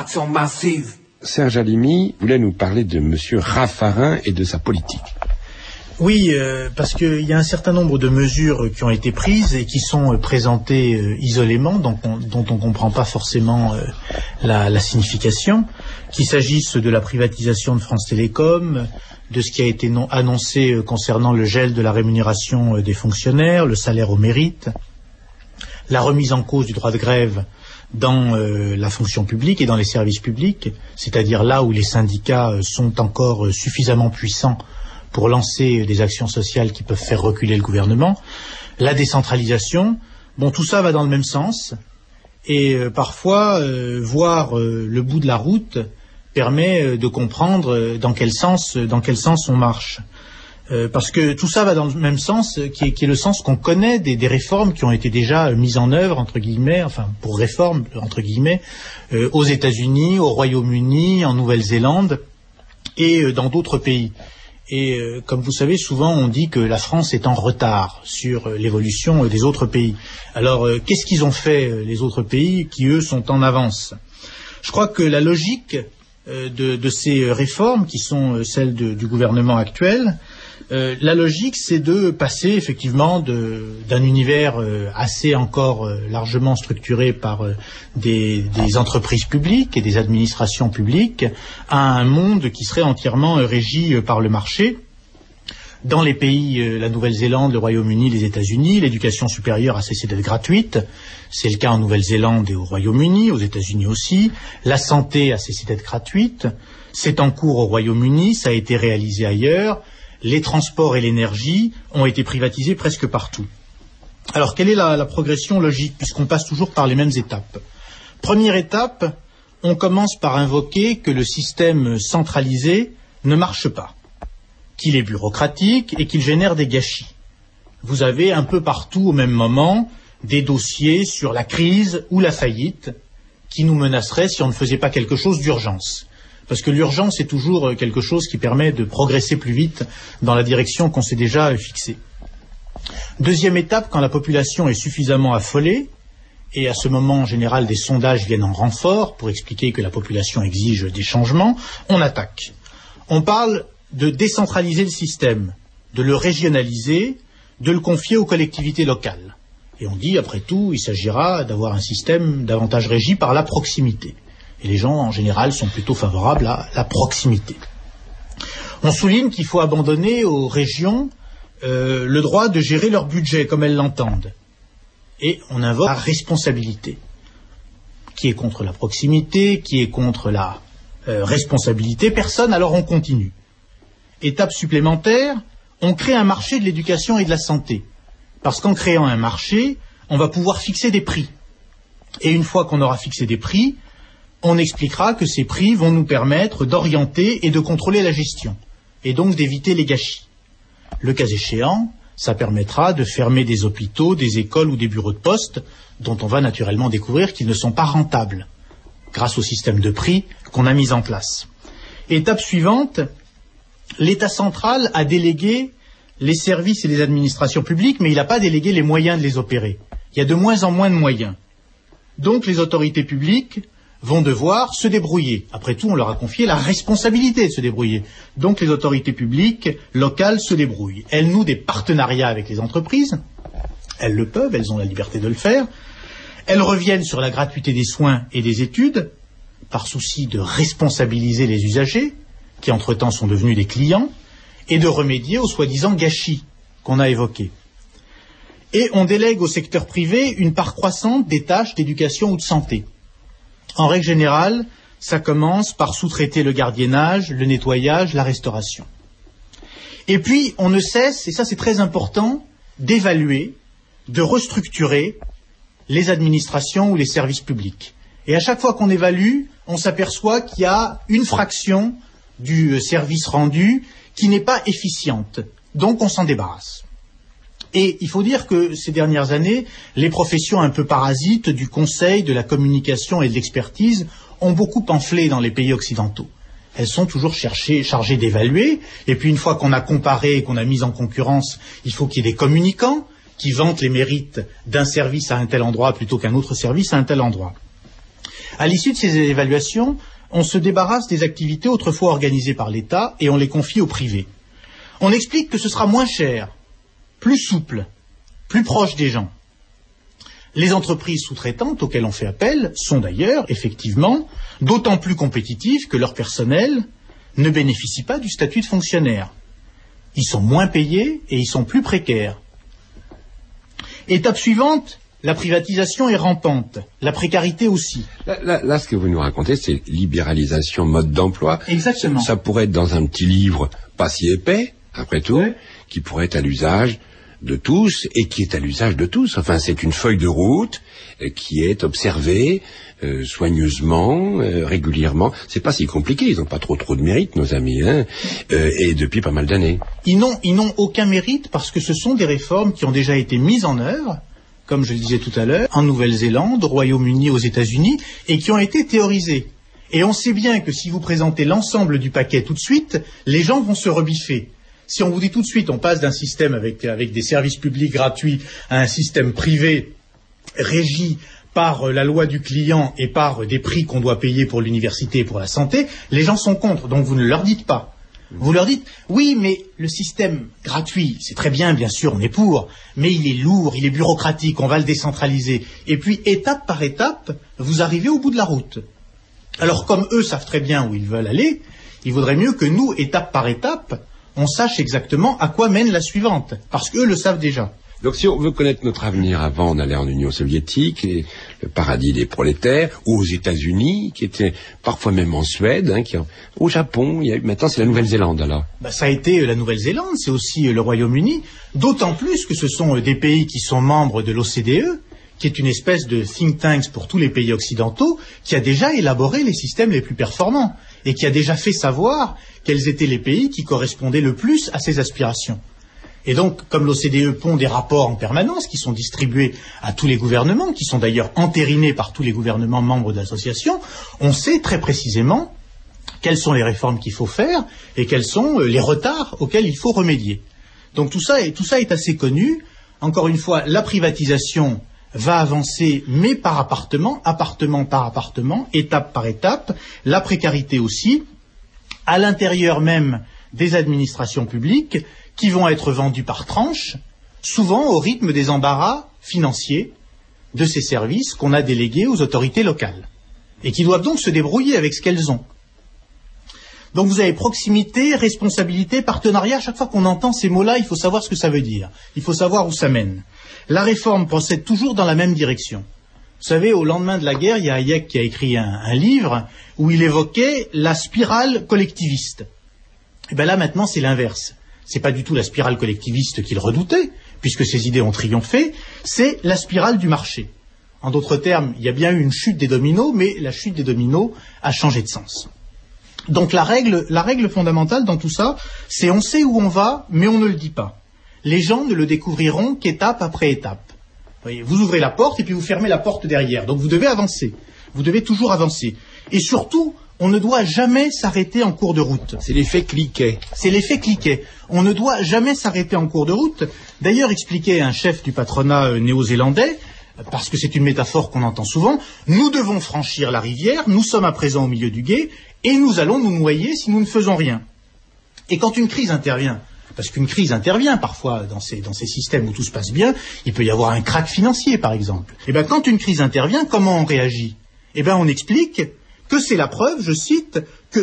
action massive. Serge Halimi voulait nous parler de Monsieur Raffarin et de sa politique. Oui, parce qu'il y a un certain nombre de mesures qui ont été prises et qui sont présentées isolément, dont on ne comprend pas forcément la signification, qu'il s'agisse de la privatisation de France Télécom, de ce qui a été annoncé concernant le gel de la rémunération des fonctionnaires, le salaire au mérite, la remise en cause du droit de grève dans la fonction publique et dans les services publics, c'est-à-dire là où les syndicats sont encore suffisamment puissants pour lancer des actions sociales qui peuvent faire reculer le gouvernement, la décentralisation, bon, tout ça va dans le même sens, et parfois, voir le bout de la route permet de comprendre dans quel sens on marche. Parce que tout ça va dans le même sens, qui est le sens qu'on connaît des réformes qui ont été déjà mises en œuvre, entre guillemets, enfin, pour réforme, entre guillemets, aux États-Unis, au Royaume-Uni, en Nouvelle-Zélande, et dans d'autres pays. Et comme vous savez, souvent on dit que la France est en retard sur l'évolution des autres pays. Alors qu'est-ce qu'ils ont fait, les autres pays, qui eux sont en avance? Je crois que la logique de ces réformes, qui sont celles du gouvernement actuel, la logique, c'est de passer effectivement d'un univers assez encore largement structuré par des entreprises publiques et des administrations publiques à un monde qui serait entièrement régi par le marché. Dans les pays, la Nouvelle-Zélande, le Royaume-Uni, les États-Unis, l'éducation supérieure a cessé d'être gratuite. C'est le cas en Nouvelle-Zélande et au Royaume-Uni, aux États-Unis aussi. La santé a cessé d'être gratuite. C'est en cours au Royaume-Uni, ça a été réalisé ailleurs. Les transports et l'énergie ont été privatisés presque partout. Alors, quelle est la progression logique, puisqu'on passe toujours par les mêmes étapes? Première étape, on commence par invoquer que le système centralisé ne marche pas, qu'il est bureaucratique et qu'il génère des gâchis. Vous avez un peu partout au même moment des dossiers sur la crise ou la faillite qui nous menaceraient si on ne faisait pas quelque chose d'urgence. Parce que l'urgence est toujours quelque chose qui permet de progresser plus vite dans la direction qu'on s'est déjà fixée. Deuxième étape, quand la population est suffisamment affolée, et à ce moment, en général, des sondages viennent en renfort pour expliquer que la population exige des changements, on attaque. On parle de décentraliser le système, de le régionaliser, de le confier aux collectivités locales. Et on dit, après tout, il s'agira d'avoir un système davantage régi par la proximité. Et les gens, en général, sont plutôt favorables à la proximité. On souligne qu'il faut abandonner aux régions le droit de gérer leur budget comme elles l'entendent. Et on invoque la responsabilité, qui est contre la proximité, qui est contre la responsabilité. Personne, alors on continue. Étape supplémentaire, on crée un marché de l'éducation et de la santé. Parce qu'en créant un marché, on va pouvoir fixer des prix. Et une fois qu'on aura fixé des prix, on expliquera que ces prix vont nous permettre d'orienter et de contrôler la gestion, et donc d'éviter les gâchis. Le cas échéant, ça permettra de fermer des hôpitaux, des écoles ou des bureaux de poste, dont on va naturellement découvrir qu'ils ne sont pas rentables, grâce au système de prix qu'on a mis en place. Étape suivante, l'État central a délégué les services et les administrations publiques, mais il n'a pas délégué les moyens de les opérer. Il y a de moins en moins de moyens. Donc les autorités publiques vont devoir se débrouiller. Après tout, on leur a confié la responsabilité de se débrouiller. Donc les autorités publiques locales se débrouillent. Elles nouent des partenariats avec les entreprises. Elles le peuvent, elles ont la liberté de le faire. Elles reviennent sur la gratuité des soins et des études, par souci de responsabiliser les usagers, qui entre-temps sont devenus des clients, et de remédier aux soi-disant gâchis qu'on a évoqués. Et on délègue au secteur privé une part croissante des tâches d'éducation ou de santé. En règle générale, ça commence par sous-traiter le gardiennage, le nettoyage, la restauration. Et puis, on ne cesse, et ça c'est très important, d'évaluer, de restructurer les administrations ou les services publics. Et à chaque fois qu'on évalue, on s'aperçoit qu'il y a une fraction du service rendu qui n'est pas efficiente. Donc on s'en débarrasse. Et il faut dire que ces dernières années, les professions un peu parasites du conseil, de la communication et de l'expertise ont beaucoup enflé dans les pays occidentaux. Elles sont toujours chargées d'évaluer, et puis une fois qu'on a comparé et qu'on a mis en concurrence, il faut qu'il y ait des communicants qui vantent les mérites d'un service à un tel endroit plutôt qu'un autre service à un tel endroit. À l'issue de ces évaluations, on se débarrasse des activités autrefois organisées par l'État et on les confie au privé. On explique que ce sera moins cher, plus souple, plus proche des gens. Les entreprises sous-traitantes auxquelles on fait appel sont d'ailleurs, effectivement, d'autant plus compétitives que leur personnel ne bénéficie pas du statut de fonctionnaire. Ils sont moins payés et ils sont plus précaires. Étape suivante, la privatisation est rampante, la précarité aussi. Là, ce que vous nous racontez, c'est libéralisation mode d'emploi. Exactement. Ça pourrait être dans un petit livre pas si épais, après tout, qui pourrait être à l'usage de tous et qui est à l'usage de tous. Enfin, c'est une feuille de route qui est observée soigneusement, régulièrement. C'est pas si compliqué, ils n'ont pas trop de mérite, nos amis, hein, et depuis pas mal d'années. Ils n'ont aucun mérite parce que ce sont des réformes qui ont déjà été mises en œuvre, comme je le disais tout à l'heure, en Nouvelle-Zélande, au Royaume-Uni, aux États-Unis, et qui ont été théorisées. Et on sait bien que si vous présentez l'ensemble du paquet tout de suite, les gens vont se rebiffer. Si on vous dit tout de suite, on passe d'un système avec des services publics gratuits à un système privé régi par la loi du client et par des prix qu'on doit payer pour l'université et pour la santé, les gens sont contre, donc vous ne leur dites pas. Vous leur dites, oui, mais le système gratuit, c'est très bien, bien sûr, on est pour, mais il est lourd, il est bureaucratique, on va le décentraliser. Et puis, étape par étape, vous arrivez au bout de la route. Alors, comme eux savent très bien où ils veulent aller, il vaudrait mieux que nous, étape par étape, on sache exactement à quoi mène la suivante, parce qu'eux le savent déjà. Donc si on veut connaître notre avenir avant d'aller en Union soviétique, le paradis des prolétaires, ou aux États-Unis, qui était parfois même en Suède, hein, au Japon, maintenant c'est la Nouvelle-Zélande alors. Ça a été la Nouvelle-Zélande, c'est aussi le Royaume-Uni, d'autant plus que ce sont des pays qui sont membres de l'OCDE, qui est une espèce de think tank pour tous les pays occidentaux, qui a déjà élaboré les systèmes les plus performants, et qui a déjà fait savoir quels étaient les pays qui correspondaient le plus à ses aspirations. Et donc, comme l'OCDE pond des rapports en permanence qui sont distribués à tous les gouvernements, qui sont d'ailleurs entérinés par tous les gouvernements membres de l'association, on sait très précisément quelles sont les réformes qu'il faut faire et quels sont les retards auxquels il faut remédier. Donc tout ça est assez connu. Encore une fois, la privatisation va avancer, mais par appartement par appartement, étape par étape, la précarité aussi, à l'intérieur même des administrations publiques, qui vont être vendues par tranches, souvent au rythme des embarras financiers de ces services qu'on a délégués aux autorités locales, et qui doivent donc se débrouiller avec ce qu'elles ont. Donc vous avez proximité, responsabilité, partenariat. À chaque fois qu'on entend ces mots-là, il faut savoir ce que ça veut dire. Il faut savoir où ça mène. La réforme procède toujours dans la même direction. Vous savez, au lendemain de la guerre, il y a Hayek qui a écrit un livre où il évoquait la spirale collectiviste. Et bien là, maintenant, c'est l'inverse. C'est pas du tout la spirale collectiviste qu'il redoutait, puisque ses idées ont triomphé, c'est la spirale du marché. En d'autres termes, il y a bien eu une chute des dominos, mais la chute des dominos a changé de sens. Donc la règle fondamentale dans tout ça, c'est on sait où on va, mais on ne le dit pas. Les gens ne le découvriront qu'étape après étape. Vous ouvrez la porte et puis vous fermez la porte derrière. Donc vous devez avancer. Vous devez toujours avancer. Et surtout, on ne doit jamais s'arrêter en cours de route. C'est l'effet cliquet. C'est l'effet cliquet. On ne doit jamais s'arrêter en cours de route. D'ailleurs, expliquait un chef du patronat néo-zélandais, parce que c'est une métaphore qu'on entend souvent, nous devons franchir la rivière, nous sommes à présent au milieu du gué, et nous allons nous noyer si nous ne faisons rien. Et quand une crise intervient, parce qu'une crise intervient parfois dans ces systèmes où tout se passe bien, il peut y avoir un krach financier par exemple. Et bien quand une crise intervient, comment on réagit? Eh bien on explique que c'est la preuve, je cite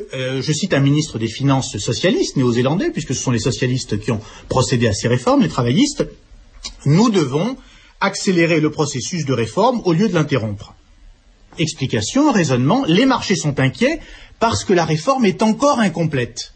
un ministre des Finances socialiste néo-zélandais, puisque ce sont les socialistes qui ont procédé à ces réformes, les travaillistes, nous devons accélérer le processus de réforme au lieu de l'interrompre. Explication, raisonnement, les marchés sont inquiets parce que la réforme est encore incomplète.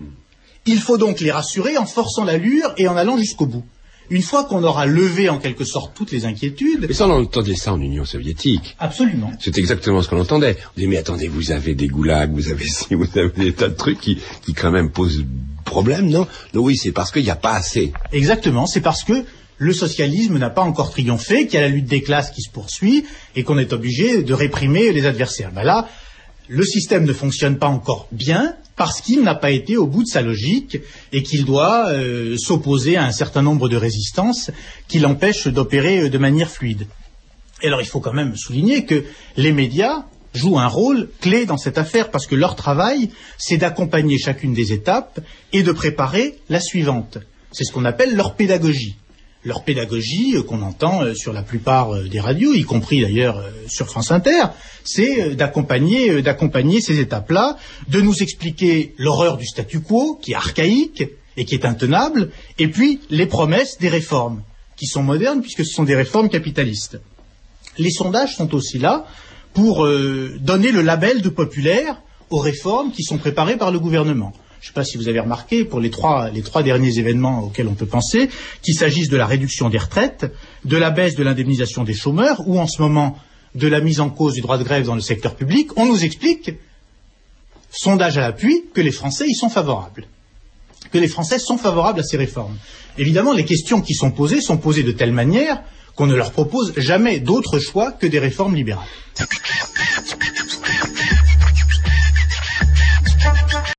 Il faut donc les rassurer en forçant l'allure et en allant jusqu'au bout. Une fois qu'on aura levé en quelque sorte toutes les inquiétudes... Mais ça, on entendait ça en Union soviétique. Absolument. C'est exactement ce qu'on entendait. On dit, mais attendez, vous avez des goulags, vous avez des tas de trucs qui quand même posent problème, non? Non, oui, c'est parce qu'il n'y a pas assez. Exactement, c'est parce que le socialisme n'a pas encore triomphé, qu'il y a la lutte des classes qui se poursuit et qu'on est obligé de réprimer les adversaires. Ben là, le système ne fonctionne pas encore bien parce qu'il n'a pas été au bout de sa logique et qu'il doit s'opposer à un certain nombre de résistances qui l'empêchent d'opérer de manière fluide. Et alors il faut quand même souligner que les médias, jouent un rôle clé dans cette affaire parce que leur travail, c'est d'accompagner chacune des étapes et de préparer la suivante. C'est ce qu'on appelle leur pédagogie. Leur pédagogie, qu'on entend sur la plupart des radios, y compris d'ailleurs sur France Inter, c'est d'accompagner ces étapes-là, de nous expliquer l'horreur du statu quo, qui est archaïque et qui est intenable, et puis les promesses des réformes, qui sont modernes puisque ce sont des réformes capitalistes. Les sondages sont aussi là pour donner le label de populaire aux réformes qui sont préparées par le gouvernement. Je ne sais pas si vous avez remarqué, pour les trois derniers événements auxquels on peut penser, qu'il s'agisse de la réduction des retraites, de la baisse de l'indemnisation des chômeurs, ou en ce moment de la mise en cause du droit de grève dans le secteur public, on nous explique, sondage à l'appui, que les Français y sont favorables. Que les Français sont favorables à ces réformes. Évidemment, les questions qui sont posées de telle manière qu'on ne leur propose jamais d'autre choix que des réformes libérales.